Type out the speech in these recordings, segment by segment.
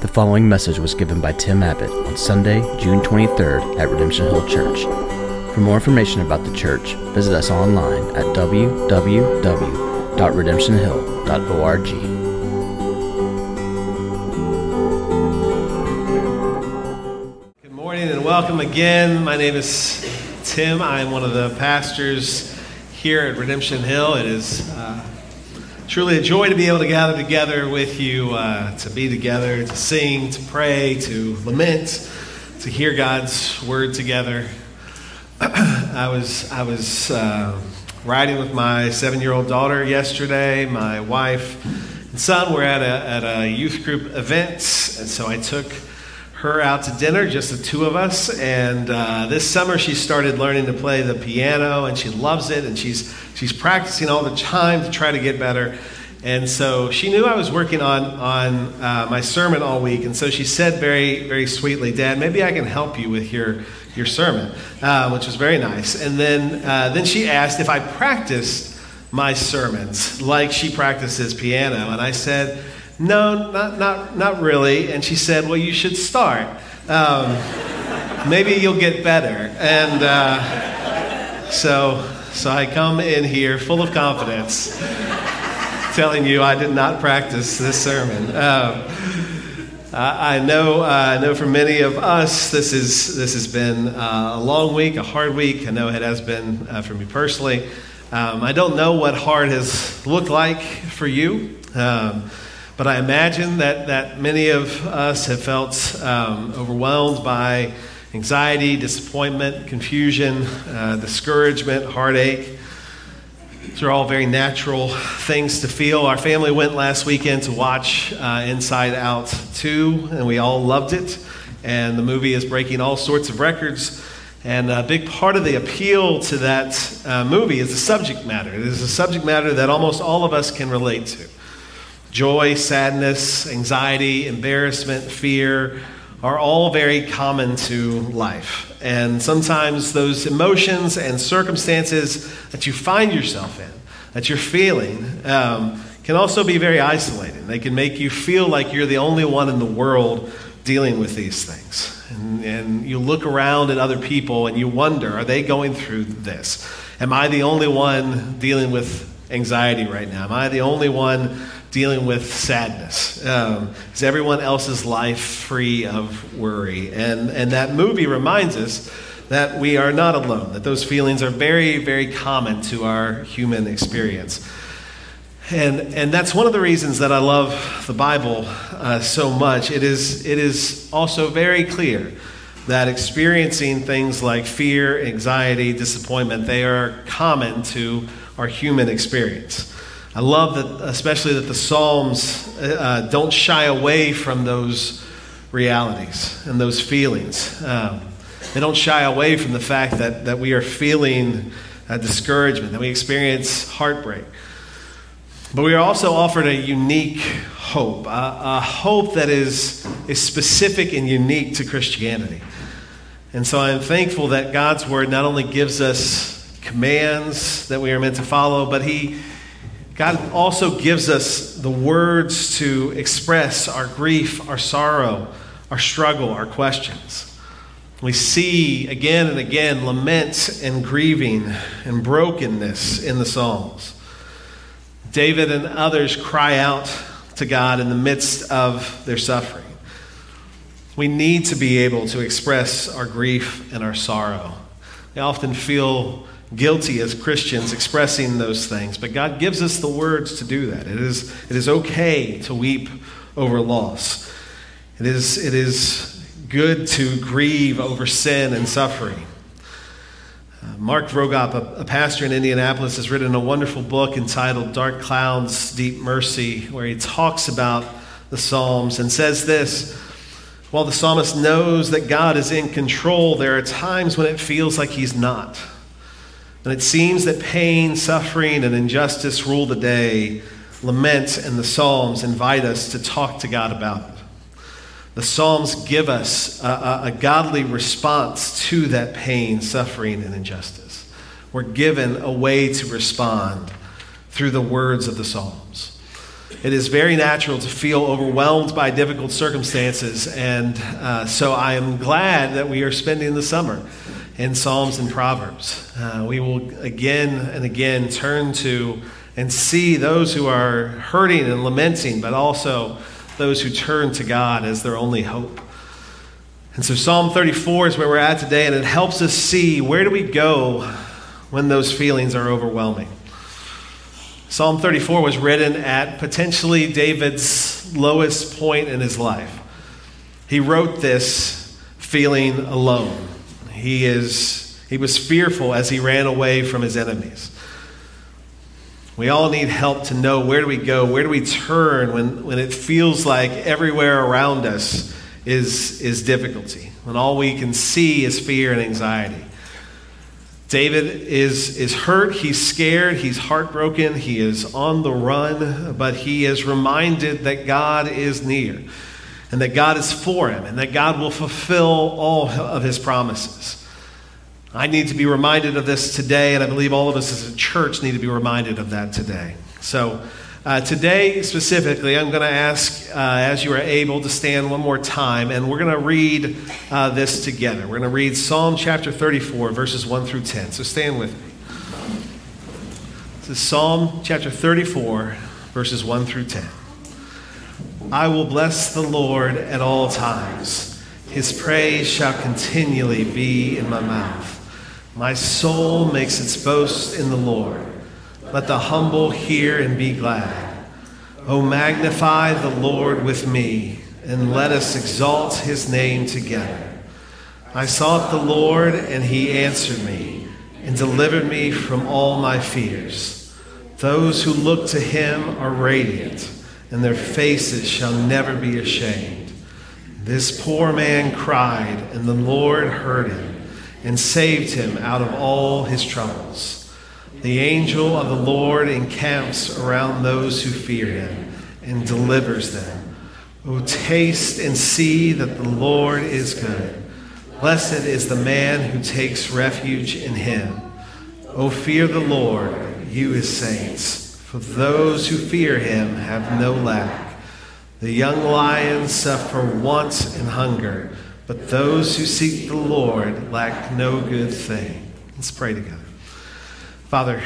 The following message was given by Tim Abbott on Sunday, June 23rd at Redemption Hill Church. For more information about the church, visit us online at www.redemptionhill.org. Good morning and welcome again. My name is Tim. I'm one of the pastors here at Redemption Hill. It is truly a joy to be able to gather together with you, to be together, to sing, to pray, to lament, to hear God's word together. I was riding with my 7-year-old daughter yesterday. My wife and son were at a youth group event, and so I took her out to dinner, just the two of us. And this summer she started learning to play the piano, and she loves it, and she's practicing all the time to try to get better. And so she knew I was working on my sermon all week, and so she said very, very sweetly, "Dad, maybe I can help you with your sermon," which was very nice. And then she asked if I practiced my sermons like she practices piano, and I said, "No, not really." And she said, "Well, you should start. Maybe you'll get better." And so I come in here full of confidence, telling you I did not practice this sermon. I know for many of us this has been a long week, a hard week. I know it has been for me personally. I don't know what hard has looked like for you. But I imagine that many of us have felt overwhelmed by anxiety, disappointment, confusion, discouragement, heartache. These are all very natural things to feel. Our family went last weekend to watch Inside Out 2, and we all loved it. And the movie is breaking all sorts of records. And a big part of the appeal to that movie is the subject matter. It is a subject matter that almost all of us can relate to. Joy, sadness, anxiety, embarrassment, fear are all very common to life. And sometimes those emotions and circumstances that you find yourself in, that you're feeling, can also be very isolating. They can make you feel like you're the only one in the world dealing with these things. And you look around at other people and you wonder, are they going through this? Am I the only one dealing with anxiety right now? Am I the only one dealing with sadness? Is everyone else's life free of worry? And that movie reminds us that we are not alone, that those feelings are very, very common to our human experience. And that's one of the reasons that I love the Bible so much. It is also very clear that experiencing things like fear, anxiety, disappointment, they are common to our human experience. I love that, especially that the Psalms don't shy away from those realities and those feelings. They don't shy away from the fact that we are feeling discouragement, that we experience heartbreak. But we are also offered a unique hope, a hope that is specific and unique to Christianity. And so I'm thankful that God's Word not only gives us commands that we are meant to follow, but God also gives us the words to express our grief, our sorrow, our struggle, our questions. We see again and again lament and grieving and brokenness in the Psalms. David and others cry out to God in the midst of their suffering. We need to be able to express our grief and our sorrow. We often feel guilty as Christians expressing those things, but God gives us the words to do that. It is okay to weep over loss. It is good to grieve over sin and suffering. Mark Vrogop, a pastor in Indianapolis, has written a wonderful book entitled Dark Clouds, Deep Mercy, where he talks about the Psalms and says this: while the psalmist knows that God is in control, there are times when it feels like he's not. When it seems that pain, suffering, and injustice rule the day, lament and the Psalms invite us to talk to God about it. The Psalms give us a godly response to that pain, suffering, and injustice. We're given a way to respond through the words of the Psalms. it is very natural to feel overwhelmed by difficult circumstances. And so I am glad that we are spending the summer in Psalms and Proverbs. We will again and again turn to and see those who are hurting and lamenting, but also those who turn to God as their only hope. And so Psalm 34 is where we're at today, and it helps us see, where do we go when those feelings are overwhelming? Psalm 34 was written at potentially David's lowest point in his life. He wrote this feeling alone. He was fearful as he ran away from his enemies. We all need help to know, where do we go? Where do we turn when it feels like everywhere around us is difficulty, when all we can see is fear and anxiety? David is hurt, he's scared, he's heartbroken, he is on the run, but he is reminded that God is near and that God is for him and that God will fulfill all of his promises. I need to be reminded of this today, and I believe all of us as a church need to be reminded of that today. So today specifically, I'm going to ask, as you are able, to stand one more time, and we're going to read this together. We're going to read Psalm chapter 34, verses 1 through 10. So stand with me. This is Psalm chapter 34, verses 1 through 10. I will bless the Lord at all times. His praise shall continually be in my mouth. My soul makes its boast in the Lord. Let the humble hear and be glad. O magnify the Lord with me, and let us exalt his name together. I sought the Lord, and he answered me, and delivered me from all my fears. Those who look to him are radiant, and their faces shall never be ashamed. This poor man cried, and the Lord heard him, and saved him out of all his troubles. The angel of the Lord encamps around those who fear him and delivers them. O taste and see that the Lord is good. Blessed is the man who takes refuge in him. O fear the Lord, you his saints, for those who fear him have no lack. The young lions suffer want and hunger, but those who seek the Lord lack no good thing. Let's pray together. Father,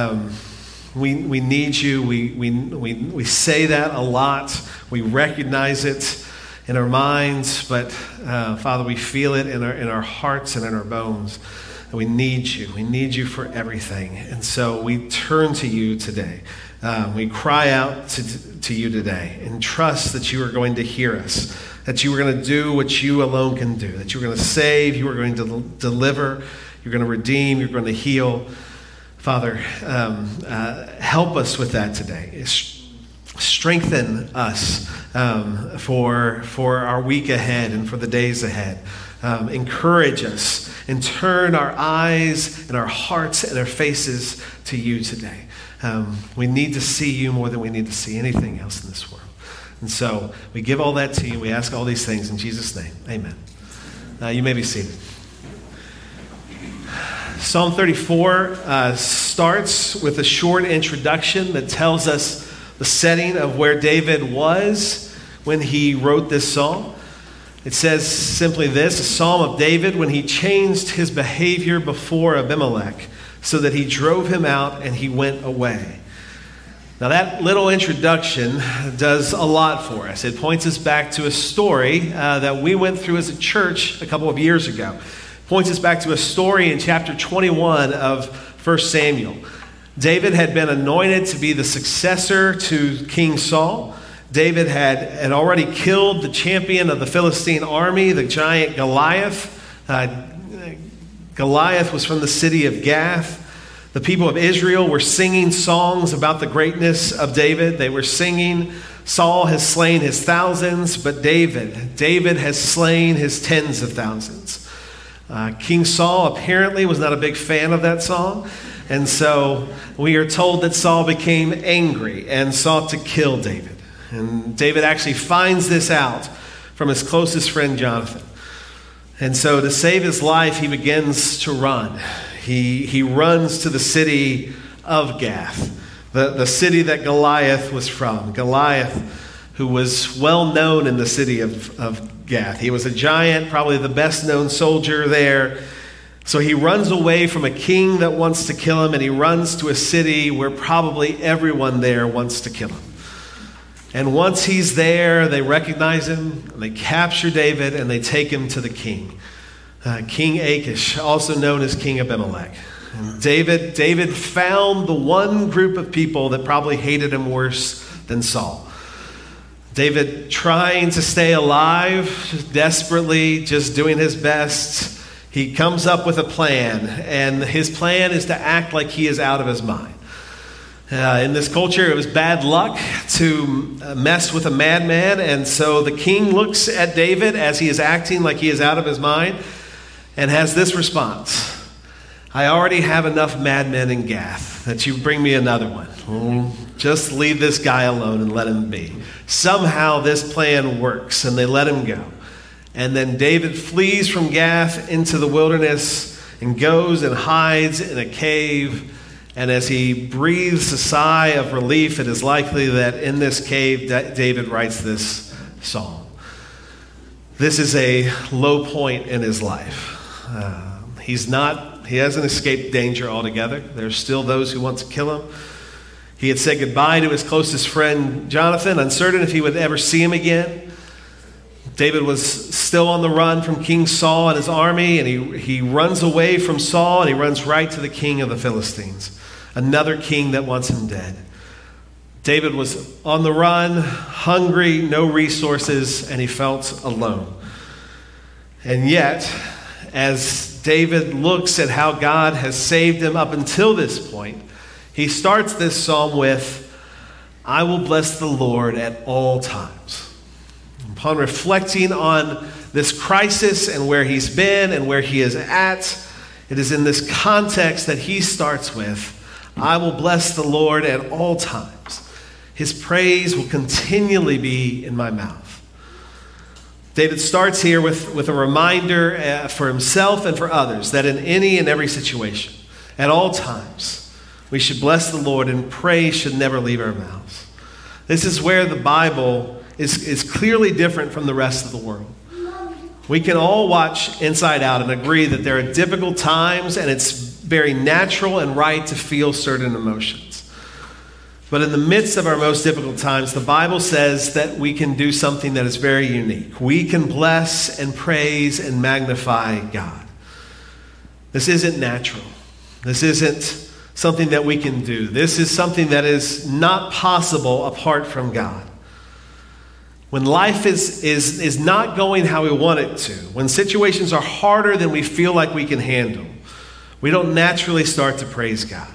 we need you. We say that a lot. We recognize it in our minds, but Father, we feel it in our hearts and in our bones. And we need you. We need you for everything. And so we turn to you today. We cry out to you today and trust that you are going to hear us, that you are going to do what you alone can do, that you are going to save, you are going to deliver, you're going to redeem, you're going to heal. Father, help us with that today. Strengthen us for our week ahead and for the days ahead. Encourage us and turn our eyes and our hearts and our faces to you today. We need to see you more than we need to see anything else in this world. And so we give all that to you. We ask all these things in Jesus' name. Amen. You may be seated. Psalm 34 starts with a short introduction that tells us the setting of where David was when he wrote this psalm. It says simply this: a psalm of David when he changed his behavior before Abimelech, so that he drove him out and he went away. Now that little introduction does a lot for us. It points us back to a story that we went through as a church a couple of years ago. It points us back to a story in chapter 21 of 1 Samuel. David had been anointed to be the successor to King Saul. David had already killed the champion of the Philistine army, the giant Goliath. Goliath was from the city of Gath. The people of Israel were singing songs about the greatness of David. They were singing, Saul has slain his thousands, but David has slain his tens of thousands. King Saul apparently was not a big fan of that song. And so we are told that Saul became angry and sought to kill David. And David actually finds this out from his closest friend, Jonathan. And so to save his life, he begins to run. He runs to the city of Gath the city that Goliath was from. Goliath, who was well known in the city of Gath. He was a giant, probably the best known soldier there. So he runs away from a king that wants to kill him, and he runs to a city where probably everyone there wants to kill him. And once he's there, they recognize him, and they capture David, and they take him to the king. King Achish, also known as King Abimelech. And David found the one group of people that probably hated him worse than Saul. David, trying to stay alive, desperately, just doing his best, he comes up with a plan, and his plan is to act like he is out of his mind. In this culture, it was bad luck to mess with a madman, and so the king looks at David as he is acting like he is out of his mind and has this response: I already have enough madmen in Gath that you bring me another one. Just leave this guy alone and let him be. Somehow this plan works, and they let him go. And then David flees from Gath into the wilderness and goes and hides in a cave. And as he breathes a sigh of relief, it is likely that in this cave, David writes this psalm. This is a low point in his life. He hasn't escaped danger altogether. There's still those who want to kill him. He had said goodbye to his closest friend, Jonathan, uncertain if he would ever see him again. David was still on the run from King Saul and his army, and he runs away from Saul, and he runs right to the king of the Philistines, another king that wants him dead. David was on the run, hungry, no resources, and he felt alone. And yet, as David looks at how God has saved him up until this point, he starts this psalm with, I will bless the Lord at all times. Upon reflecting on this crisis and where he's been and where he is at, it is in this context that he starts with, I will bless the Lord at all times. His praise will continually be in my mouth. David starts here with a reminder for himself and for others that in any and every situation, at all times, we should bless the Lord, and praise should never leave our mouths. This is where the Bible is clearly different from the rest of the world. We can all watch Inside Out and agree that there are difficult times, and it's very natural and right to feel certain emotions. But in the midst of our most difficult times, the Bible says that we can do something that is very unique. We can bless and praise and magnify God. This isn't natural. This isn't something that we can do. This is something that is not possible apart from God. When life is not going how we want it to, when situations are harder than we feel like we can handle, we don't naturally start to praise God.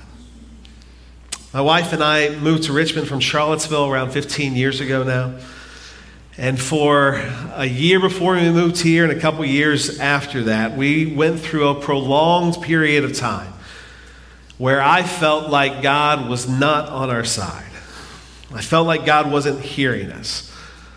My wife and I moved to Richmond from Charlottesville around 15 years ago now. And for a year before we moved here and a couple years after that, we went through a prolonged period of time where I felt like God was not on our side. I felt like God wasn't hearing us.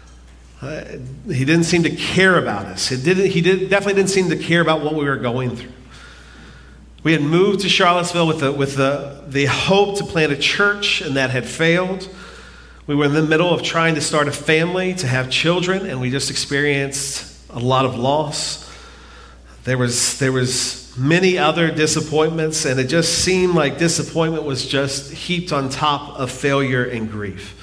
He didn't seem to care about us. He definitely didn't seem to care about what we were going through. We had moved to Charlottesville with the hope to plant a church, and that had failed. We were in the middle of trying to start a family, to have children, and we just experienced a lot of loss. There was many other disappointments, and it just seemed like disappointment was just heaped on top of failure and grief.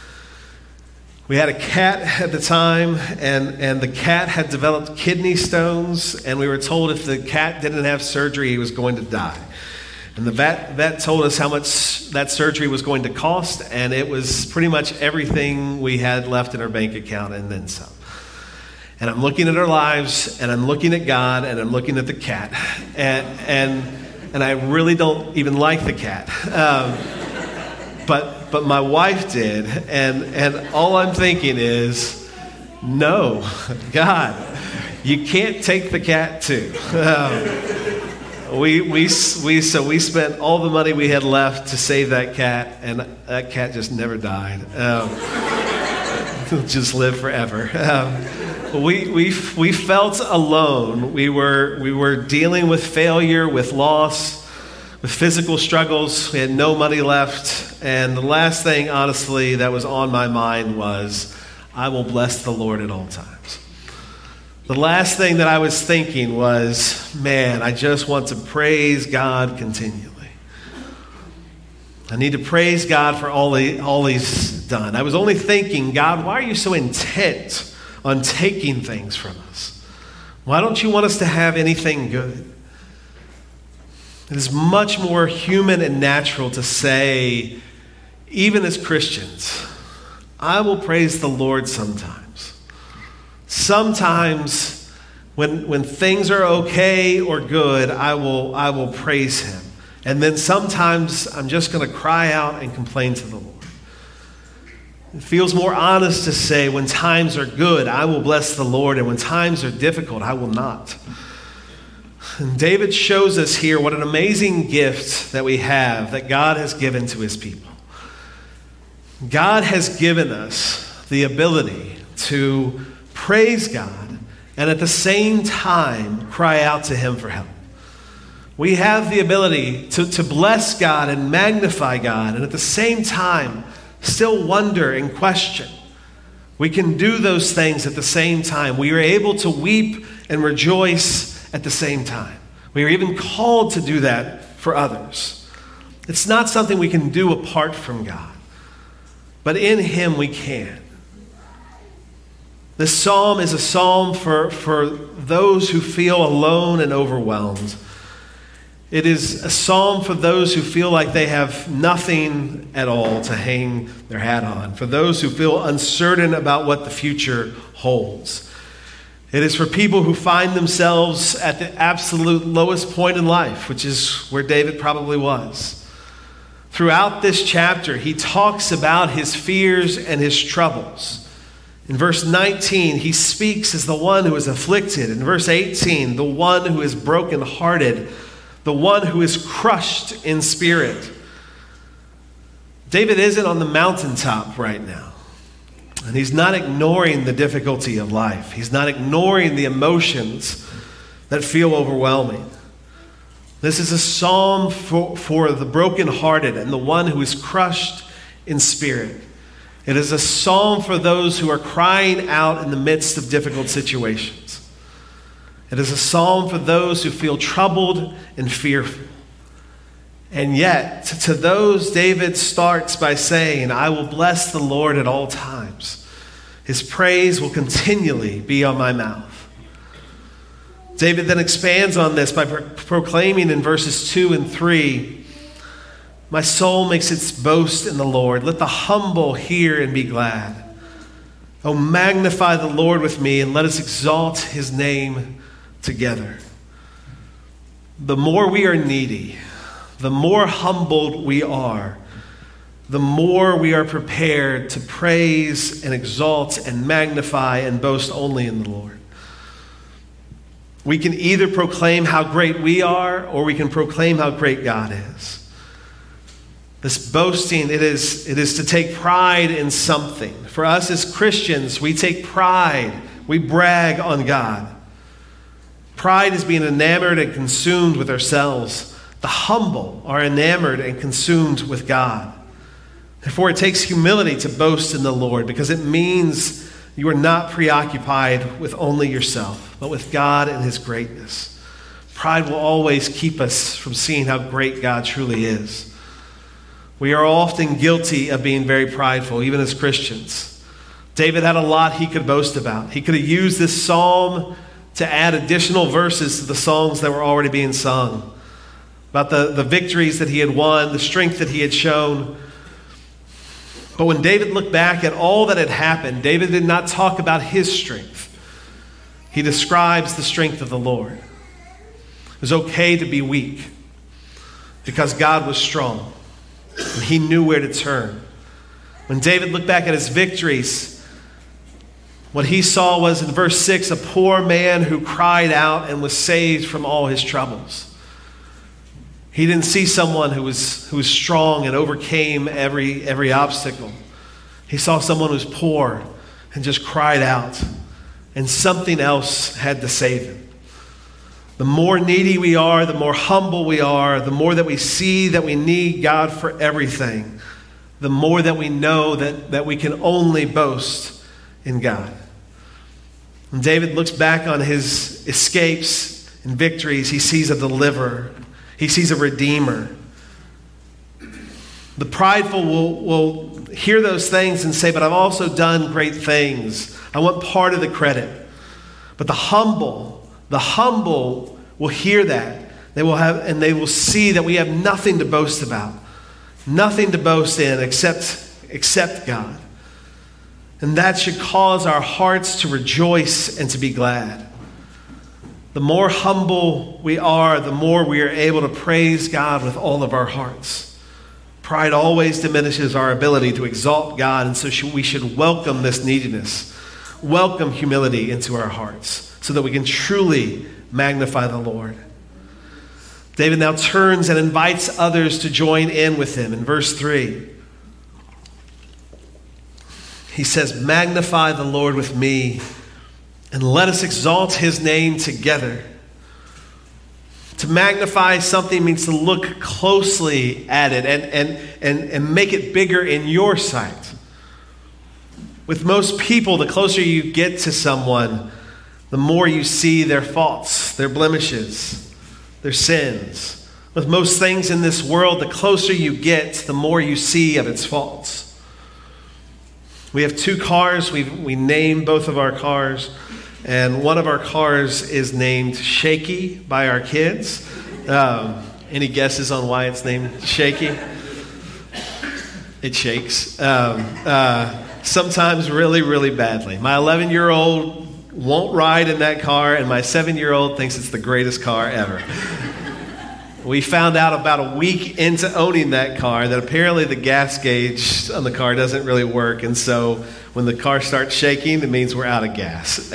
We had a cat at the time, and the cat had developed kidney stones, and we were told if the cat didn't have surgery, he was going to die. And the vet told us how much that surgery was going to cost, and it was pretty much everything we had left in our bank account and then some. And I'm looking at our lives, and I'm looking at God, and I'm looking at the cat, and I really don't even like the cat. But my wife did, and all I'm thinking is, no, God, you can't take the cat too. We spent all the money we had left to save that cat, and that cat just never died. Just lived forever. We felt alone. We were dealing with failure, with loss. with physical struggles. We had no money left. And the last thing, honestly, that was on my mind was, I will bless the Lord at all times. The last thing that I was thinking was, man, I just want to praise God continually. I need to praise God for all he's done. I was only thinking, God, why are you so intent on taking things from us? Why don't you want us to have anything good? It is much more human and natural to say, even as Christians, I will praise the Lord sometimes. Sometimes when things are okay or good, I will praise him. And then sometimes I'm just going to cry out and complain to the Lord. It feels more honest to say when times are good, I will bless the Lord, and when times are difficult, I will not. And David shows us here what an amazing gift that we have, that God has given to his people. God has given us the ability to praise God and at the same time cry out to him for help. We have the ability to bless God and magnify God and at the same time still wonder and question. We can do those things at the same time. We are able to weep and rejoice at the same time. We are even called to do that for others. It's not something we can do apart from God, but in him we can. This psalm is a psalm for those who feel alone and overwhelmed. It is a psalm for those who feel like they have nothing at all to hang their hat on, for those who feel uncertain about what the future holds. It is for people who find themselves at the absolute lowest point in life, which is where David probably was. Throughout this chapter, he talks about his fears and his troubles. In verse 19, he speaks as the one who is afflicted. In verse 18, the one who is brokenhearted, the one who is crushed in spirit. David isn't on the mountaintop right now. And he's not ignoring the difficulty of life. He's not ignoring the emotions that feel overwhelming. This is a psalm for the brokenhearted and the one who is crushed in spirit. It is a psalm for those who are crying out in the midst of difficult situations. It is a psalm for those who feel troubled and fearful. And yet, to those, David starts by saying, I will bless the Lord at all times. His praise will continually be on my mouth. David then expands on this by proclaiming in verses 2 and 3, my soul makes its boast in the Lord. Let the humble hear and be glad. Oh, magnify the Lord with me, and let us exalt his name together. The more we are needy, the more humbled we are, the more we are prepared to praise and exalt and magnify and boast only in the Lord. We can either proclaim how great we are, or we can proclaim how great God is. This boasting, it is to take pride in something. For us as Christians, we take pride, we brag on God. Pride is being enamored and consumed with ourselves. The humble are enamored and consumed with God. Therefore, it takes humility to boast in the Lord, because it means you are not preoccupied with only yourself, but with God and his greatness. Pride will always keep us from seeing how great God truly is. We are often guilty of being very prideful, even as Christians. David had a lot he could boast about. He could have used this psalm to add additional verses to the songs that were already being sung, about the victories that he had won, the strength that he had shown. But when David looked back at all that had happened, David did not talk about his strength. He describes the strength of the Lord. It was okay to be weak because God was strong and he knew where to turn. When David looked back at his victories, what he saw was in verse 6, a poor man who cried out and was saved from all his troubles. He didn't see someone who was strong and overcame every obstacle. He saw someone who was poor and just cried out, and something else had to save him. The more needy we are, the more humble we are, the more that we see that we need God for everything, the more that we know that we can only boast in God. When David looks back on his escapes and victories, he sees a deliverer. He sees a redeemer. The prideful will hear those things and say, but I've also done great things. I want part of the credit. But the humble will hear that. They will see that we have nothing to boast about. Nothing to boast in except God. And that should cause our hearts to rejoice and to be glad. The more humble we are, the more we are able to praise God with all of our hearts. Pride always diminishes our ability to exalt God, and so we should welcome this neediness, welcome humility into our hearts, so that we can truly magnify the Lord. David now turns and invites others to join in with him. In verse 3, he says, "Magnify the Lord with me, and let us exalt his name together." To magnify something means to look closely at it and make it bigger in your sight. With most people, the closer you get to someone, the more you see their faults, their blemishes, their sins. With most things in this world, the closer you get, the more you see of its faults. We have 2 cars. We name both of our cars. And one of our cars is named Shaky by our kids. Any guesses on why it's named Shaky? It shakes. Sometimes really, really badly. My 11-year-old won't ride in that car, and my 7-year-old thinks it's the greatest car ever. We found out about a week into owning that car that apparently the gas gauge on the car doesn't really work. And so when the car starts shaking, it means we're out of gas.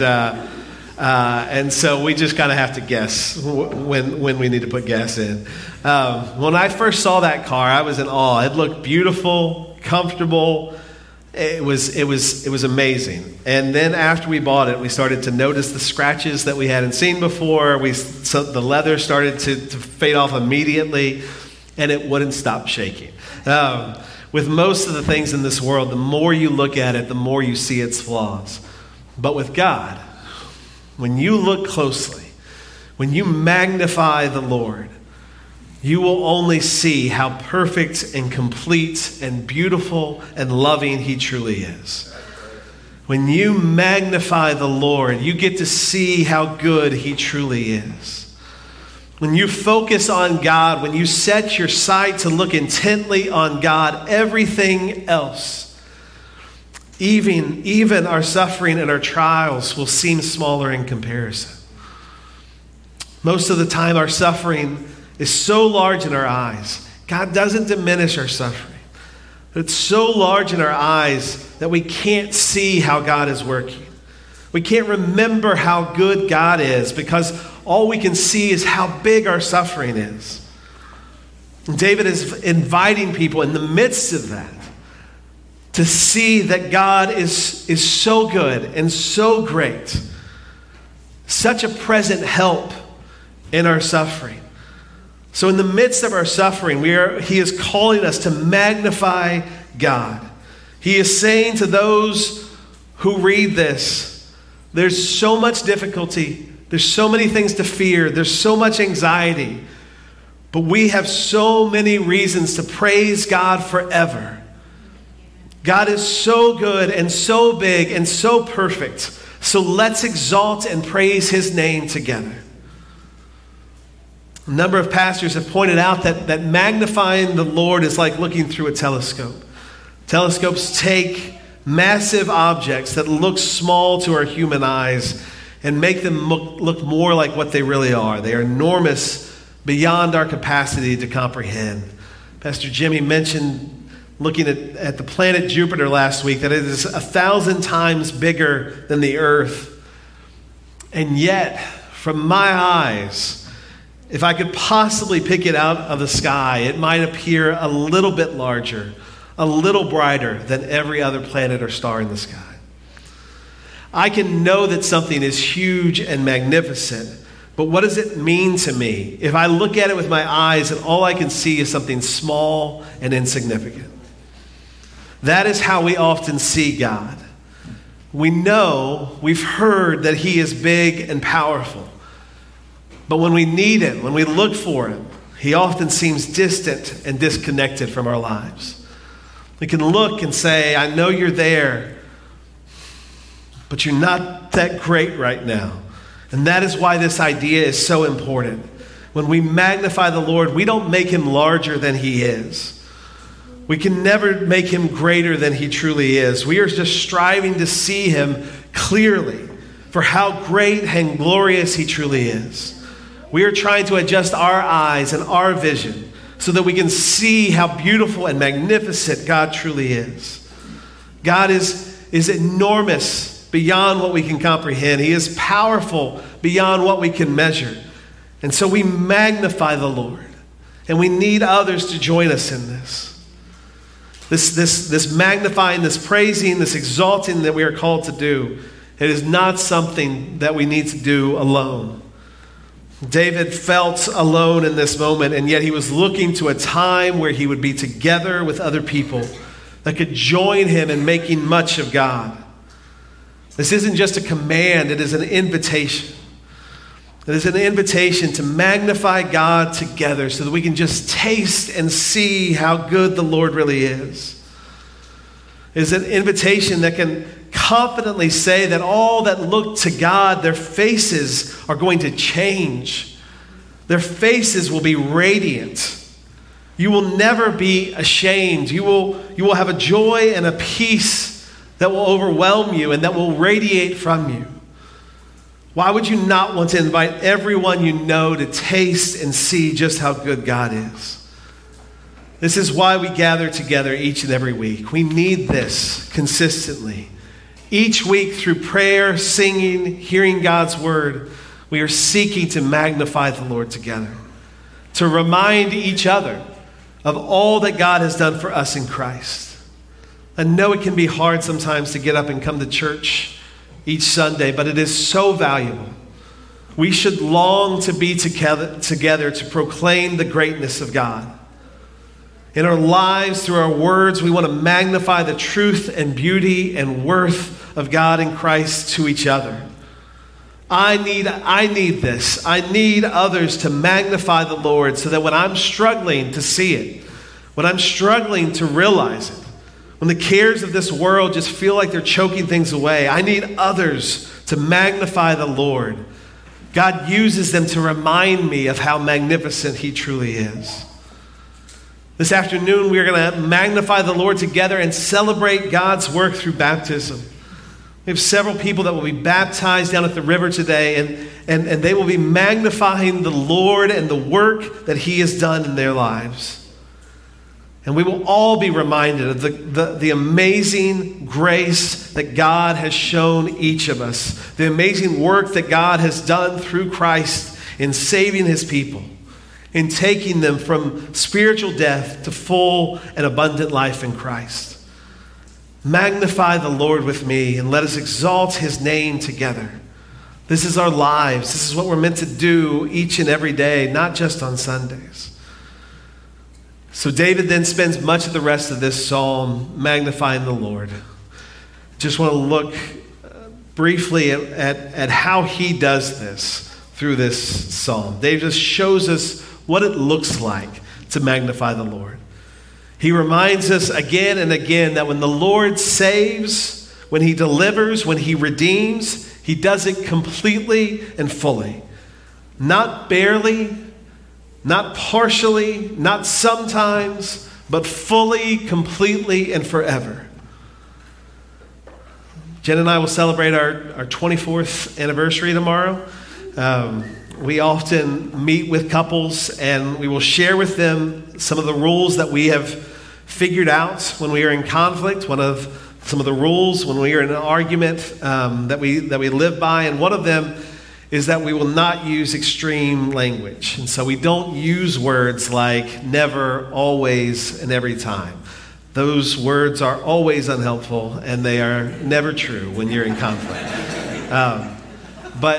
And so we just kind of have to guess when we need to put gas in. When I first saw that car, I was in awe. It looked beautiful, comfortable. It was amazing. And then after we bought it, we started to notice the scratches that we hadn't seen before. The leather started to fade off immediately, and it wouldn't stop shaking. With most of the things in this world, the more you look at it, the more you see its flaws. But with God, when you look closely, when you magnify the Lord, you will only see how perfect and complete and beautiful and loving he truly is. When you magnify the Lord, you get to see how good he truly is. When you focus on God, when you set your sight to look intently on God, everything else, even our suffering and our trials, will seem smaller in comparison. Most of the time, our suffering is so large in our eyes. God doesn't diminish our suffering. It's so large in our eyes that we can't see how God is working. We can't remember how good God is because all we can see is how big our suffering is. And David is inviting people in the midst of that to see that God is so good and so great, such a present help in our suffering. So in the midst of our suffering, he is calling us to magnify God. He is saying to those who read this, there's so much difficulty, there's so many things to fear, there's so much anxiety, but we have so many reasons to praise God forever. God is so good and so big and so perfect. So let's exalt and praise his name together. A number of pastors have pointed out that magnifying the Lord is like looking through a telescope. Telescopes take massive objects that look small to our human eyes and make them look more like what they really are. They are enormous, beyond our capacity to comprehend. Pastor Jimmy mentioned looking at the planet Jupiter last week, that it is 1,000 times bigger than the Earth. And yet, from my eyes, if I could possibly pick it out of the sky, it might appear a little bit larger, a little brighter than every other planet or star in the sky. I can know that something is huge and magnificent But what does it mean to me if I look at it with my eyes and all I can see is something small and insignificant? That is how we often see God. We know, we've heard that he is big and powerful. But when we need him, when we look for him, he often seems distant and disconnected from our lives. We can look and say, I know you're there, but you're not that great right now. And that is why this idea is so important. When we magnify the Lord, we don't make him larger than he is. We can never make him greater than he truly is. We are just striving to see him clearly for how great and glorious he truly is. We are trying to adjust our eyes and our vision so that we can see how beautiful and magnificent God truly is. God is enormous beyond what we can comprehend. He is powerful beyond what we can measure. And so we magnify the Lord, and we need others to join us in this. This magnifying, this praising, this exalting that we are called to do, it is not something that we need to do alone. David felt alone in this moment, and yet he was looking to a time where he would be together with other people that could join him in making much of God. This isn't just a command, it is an invitation. It is an invitation to magnify God together so that we can just taste and see how good the Lord really is. It is an invitation that can confidently say that all that look to God, their faces are going to change. Their faces will be radiant. You will never be ashamed. You will have a joy and a peace that will overwhelm you and that will radiate from you. Why would you not want to invite everyone you know to taste and see just how good God is? This is why we gather together each and every week. We need this consistently. Each week through prayer, singing, hearing God's word, we are seeking to magnify the Lord together, to remind each other of all that God has done for us in Christ. I know it can be hard sometimes to get up and come to church each Sunday, but it is so valuable. We should long to be together to proclaim the greatness of God. In our lives, through our words, we want to magnify the truth and beauty and worth of God in Christ to each other. I need this. I need others to magnify the Lord so that when I'm struggling to see it, when I'm struggling to realize it, when the cares of this world just feel like they're choking things away, I need others to magnify the Lord. God uses them to remind me of how magnificent he truly is. This afternoon, we are going to magnify the Lord together and celebrate God's work through baptism. We have several people that will be baptized down at the river today, and they will be magnifying the Lord and the work that he has done in their lives. And we will all be reminded of the amazing grace that God has shown each of us, the amazing work that God has done through Christ in saving his people, in taking them from spiritual death to full and abundant life in Christ. Magnify the Lord with me and let us exalt his name together. This is our lives. This is what we're meant to do each and every day, not just on Sundays. So David then spends much of the rest of this psalm magnifying the Lord. Just want to look briefly at how he does this through this psalm. David just shows us what it looks like to magnify the Lord. He reminds us again and again that when the Lord saves, when he delivers, when he redeems, he does it completely and fully. Not barely, not partially, not sometimes, but fully, completely, and forever. Jen and I will celebrate our 24th anniversary tomorrow. We often meet with couples and we will share with them some of the rules that we have figured out when we are in conflict, some of the rules when we are in an argument that we live by, and one of them is that we will not use extreme language. And so we don't use words like never, always, and every time. Those words are always unhelpful, and they are never true when you're in conflict. But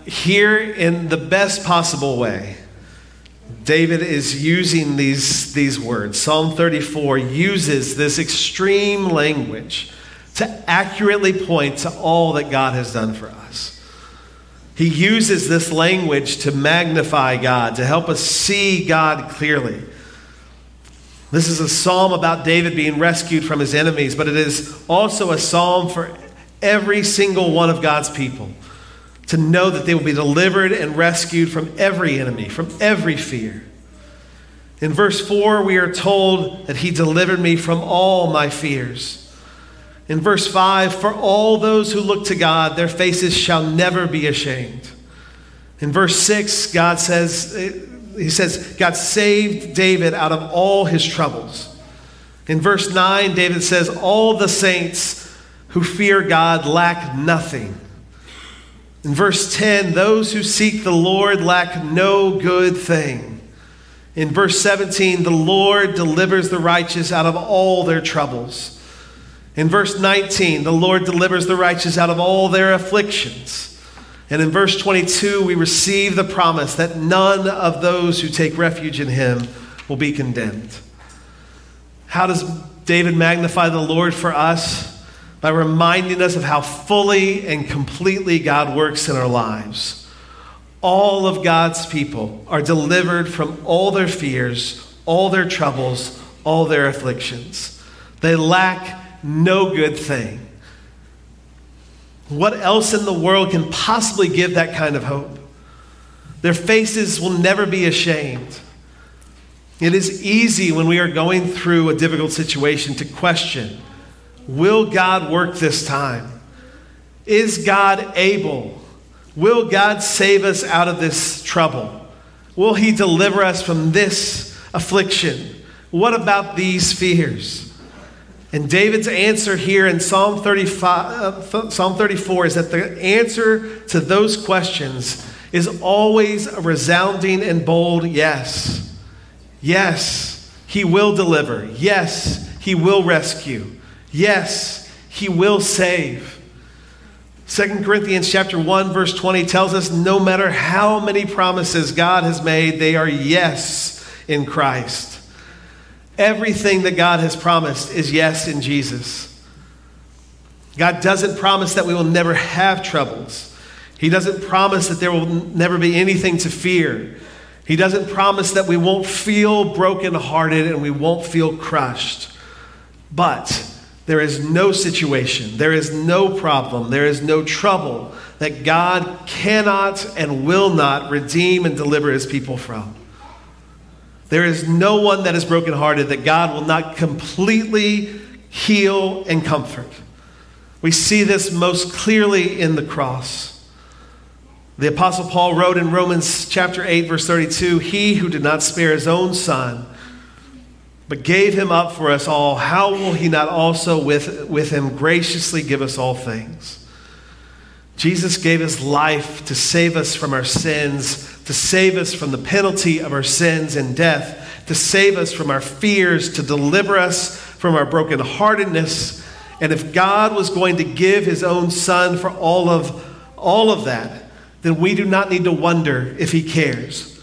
here in the best possible way, David is using these words. Psalm 34 uses this extreme language to accurately point to all that God has done for us. He uses this language to magnify God, to help us see God clearly. This is a psalm about David being rescued from his enemies, but it is also a psalm for every single one of God's people, to know that they will be delivered and rescued from every enemy, from every fear. In verse 4, we are told that he delivered me from all my fears. In verse 5, for all those who look to God, their faces shall never be ashamed. In verse 6, God says, God saved David out of all his troubles. In verse 9, David says, all the saints who fear God lack nothing. In verse 10, those who seek the Lord lack no good thing. In verse 17, the Lord delivers the righteous out of all their troubles. In verse 19, the Lord delivers the righteous out of all their afflictions. And in verse 22, we receive the promise that none of those who take refuge in him will be condemned. How does David magnify the Lord for us? By reminding us of how fully and completely God works in our lives. All of God's people are delivered from all their fears, all their troubles, all their afflictions. They lack no good thing. What else in the world can possibly give that kind of hope? Their faces will never be ashamed. It is easy when we are going through a difficult situation to question, will God work this time? Is God able? Will God save us out of this trouble? Will he deliver us from this affliction? What about these fears? And David's answer here in Psalm 34 is that the answer to those questions is always a resounding and bold yes. Yes, he will deliver. Yes, he will rescue. Yes, he will save. 2 Corinthians chapter 1, verse 20 tells us no matter how many promises God has made, they are yes in Christ. Everything that God has promised is yes in Jesus. God doesn't promise that we will never have troubles. He doesn't promise that there will never be anything to fear. He doesn't promise that we won't feel brokenhearted and we won't feel crushed. But there is no situation, there is no problem, there is no trouble that God cannot and will not redeem and deliver his people from. There is no one that is brokenhearted that God will not completely heal and comfort. We see this most clearly in the cross. The Apostle Paul wrote in Romans chapter 8, verse 32, he who did not spare his own son, but gave him up for us all, how will he not also with him graciously give us all things? Jesus gave his life to save us from our sins, to save us from the penalty of our sins and death, to save us from our fears, to deliver us from our brokenheartedness. And if God was going to give his own son for all of that, then we do not need to wonder if he cares.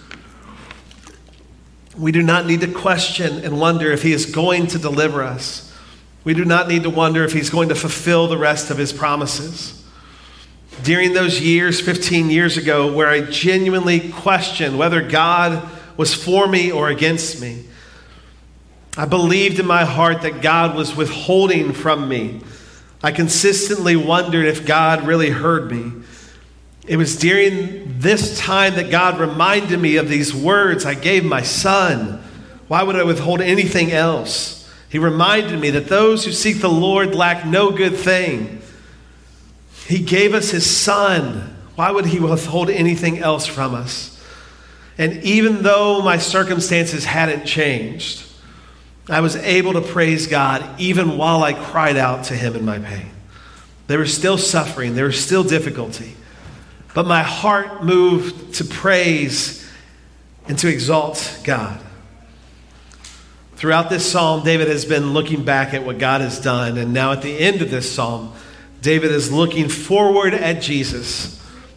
We do not need to question and wonder if he is going to deliver us. We do not need to wonder if he's going to fulfill the rest of his promises. During those years, 15 years ago, where I genuinely questioned whether God was for me or against me, I believed in my heart that God was withholding from me. I consistently wondered if God really heard me. It was during this time that God reminded me of these words, I gave my son. Why would I withhold anything else? He reminded me that those who seek the Lord lack no good thing. He gave us his son. Why would he withhold anything else from us? And even though my circumstances hadn't changed, I was able to praise God even while I cried out to him in my pain. There was still suffering. There was still difficulty. But my heart moved to praise and to exalt God. Throughout this psalm, David has been looking back at what God has done. And now at the end of this psalm, David is looking forward at Jesus,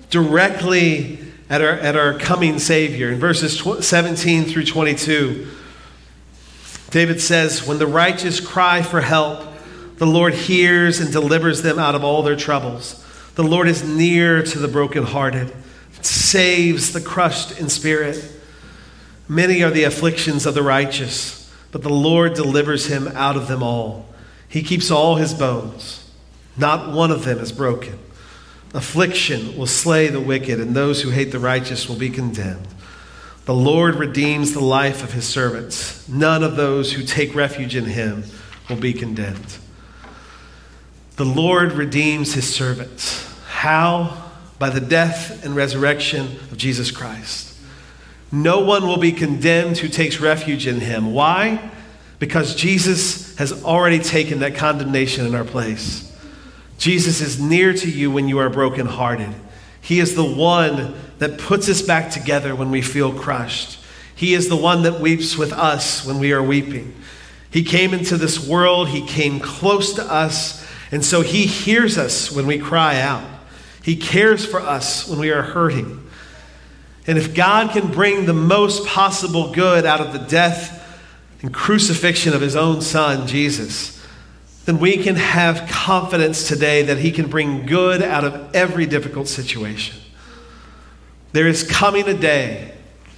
directly at our coming Savior. In verses 17 through 22, David says, when the righteous cry for help, the Lord hears and delivers them out of all their troubles. The Lord is near to the brokenhearted, saves the crushed in spirit. Many are the afflictions of the righteous, but the Lord delivers him out of them all. He keeps all his bones. Not one of them is broken. Affliction will slay the wicked, and those who hate the righteous will be condemned. The Lord redeems the life of his servants. None of those who take refuge in him will be condemned. The Lord redeems his servants. How? By the death and resurrection of Jesus Christ. No one will be condemned who takes refuge in him. Why? Because Jesus has already taken that condemnation in our place. Jesus is near to you when you are brokenhearted. He is the one that puts us back together when we feel crushed. He is the one that weeps with us when we are weeping. He came into this world. He came close to us. And so he hears us when we cry out. He cares for us when we are hurting. And if God can bring the most possible good out of the death and crucifixion of his own son, Jesus, then we can have confidence today that he can bring good out of every difficult situation. There is coming a day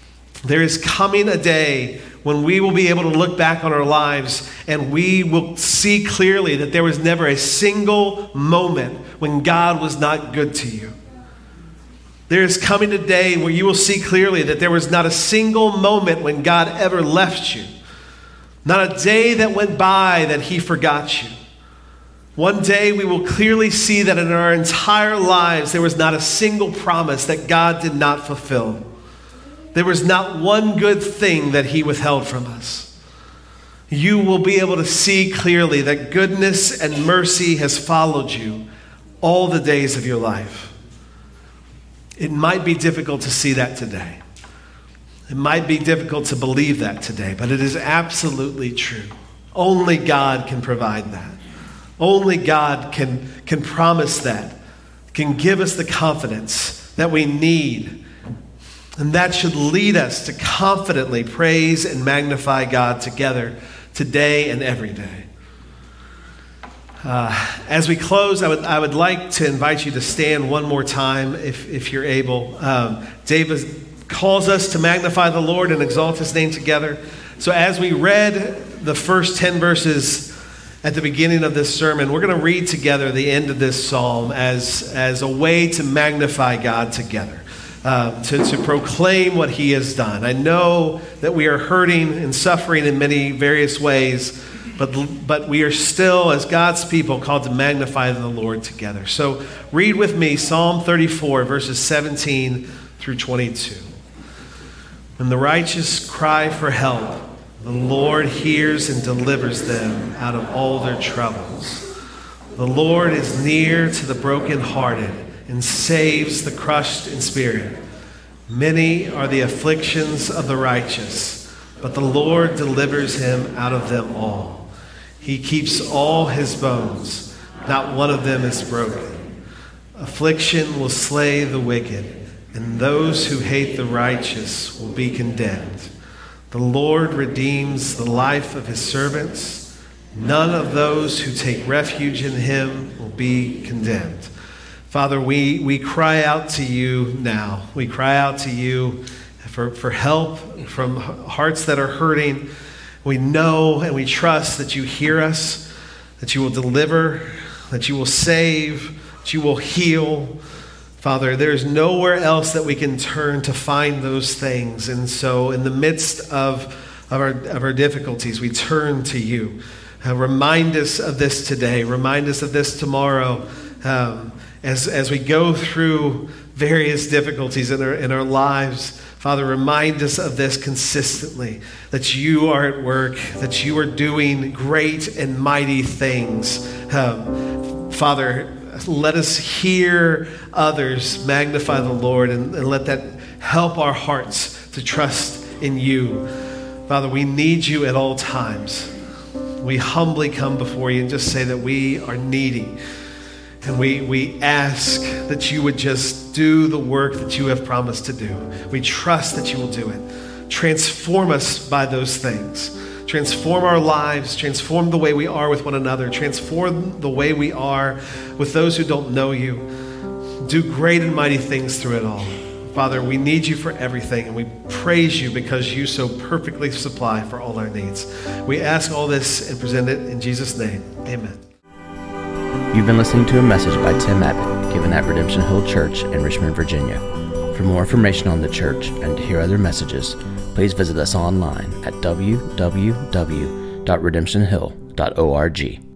when we will be able to look back on our lives and we will see clearly that there was never a single moment when God was not good to you. There is coming a day where you will see clearly that there was not a single moment when God ever left you. Not a day that went by that he forgot you. One day we will clearly see that in our entire lives there was not a single promise that God did not fulfill. There was not one good thing that he withheld from us. You will be able to see clearly that goodness and mercy has followed you all the days of your life. It might be difficult to see that today. It might be difficult to believe that today, but it is absolutely true. Only God can provide that. Only God can promise that, can give us the confidence that we need. And that should lead us to confidently praise and magnify God together today and every day. As we close, I would like to invite you to stand one more time if you're able. David calls us to magnify the Lord and exalt his name together. So as we read the first 10 verses at the beginning of this sermon, we're going to read together the end of this psalm as a way to magnify God together, to proclaim what he has done. I know that we are hurting and suffering in many various ways, but we are still, as God's people, called to magnify the Lord together. So read with me Psalm 34, verses 17 through 22. When the righteous cry for help, the Lord hears and delivers them out of all their troubles. The Lord is near to the brokenhearted and saves the crushed in spirit. Many are the afflictions of the righteous, but the Lord delivers him out of them all. He keeps all his bones. Not one of them is broken. Affliction will slay the wicked, and those who hate the righteous will be condemned. The Lord redeems the life of his servants. None of those who take refuge in him will be condemned. Father, we cry out to you now. We cry out to you for help from hearts that are hurting. We know and we trust that you hear us, that you will deliver, that you will save, that you will heal. Father, there is nowhere else that we can turn to find those things. And so in the midst of our difficulties, we turn to you. Remind us of this today. Remind us of this tomorrow. As we go through various difficulties in our lives, Father, remind us of this consistently, that you are at work, that you are doing great and mighty things. Father, let us hear others magnify the Lord and let that help our hearts to trust in you. Father, we need you at all times. We humbly come before you and just say that we are needy. And we ask that you would just do the work that you have promised to do. We trust that you will do it. Transform us by those things. Transform our lives. Transform the way we are with one another. Transform the way we are with those who don't know you. Do great and mighty things through it all. Father, we need you for everything, and we praise you because you so perfectly supply for all our needs. We ask all this and present it in Jesus' name. Amen. You've been listening to a message by Tim Abbott, given at Redemption Hill Church in Richmond, Virginia. For more information on the church and to hear other messages, please visit us online at www.redemptionhill.org.